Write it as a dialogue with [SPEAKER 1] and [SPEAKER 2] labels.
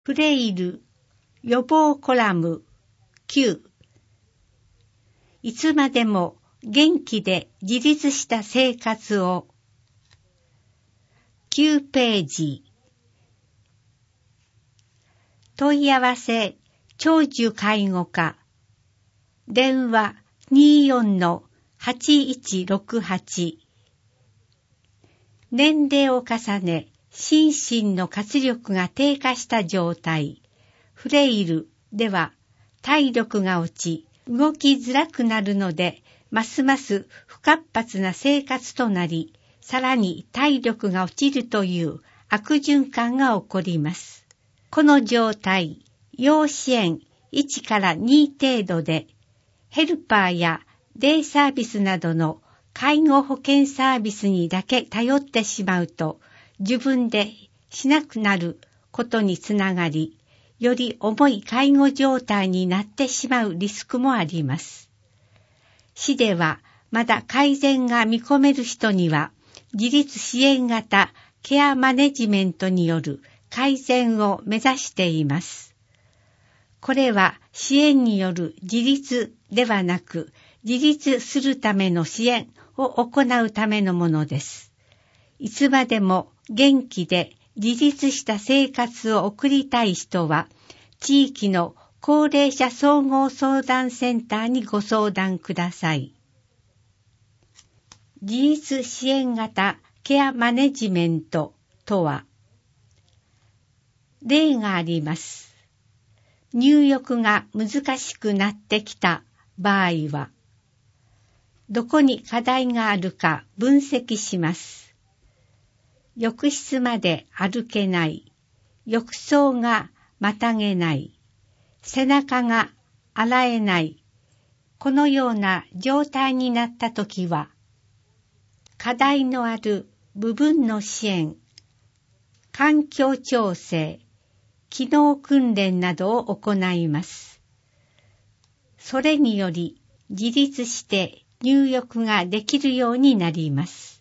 [SPEAKER 1] フレイル予防コラム9。いつまでも元気で自立した生活を。9ページ。問い合わせ長寿介護課。電話 24-8168。年齢を重ね、心身の活力が低下した状態、フレイルでは体力が落ち、動きづらくなるので、ますます不活発な生活となり、さらに体力が落ちるという悪循環が起こります。この状態、要支援1から2程度で、ヘルパーやデイサービスなどの介護保険サービスにだけ頼ってしまうと、自分でしなくなることにつながり、より重い介護状態になってしまうリスクもあります。市ではまだ改善が見込める人には、自立支援型ケアマネジメントによる改善を目指しています。これは支援による自立ではなく、自立するための支援を行うためのものです。いつまでも元気で自立した生活を送りたい人は、地域の高齢者総合相談センターにご相談ください。自立支援型ケアマネジメントとは、例があります。入浴が難しくなってきた場合は、どこに課題があるか分析します。浴室まで歩けない、浴槽がまたげない、背中が洗えない、このような状態になったときは、課題のある部分の支援、環境調整、機能訓練などを行います。それにより自立して入浴ができるようになります。